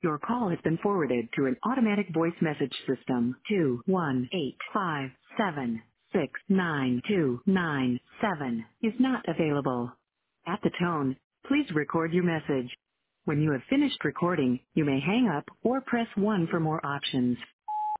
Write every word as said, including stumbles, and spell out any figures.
Your call has been forwarded to an automatic voice message system. Two one eight five seven six nine two nine seven is not available. At the tone, please record your message. When you have finished recording, you may hang up or press one for more options.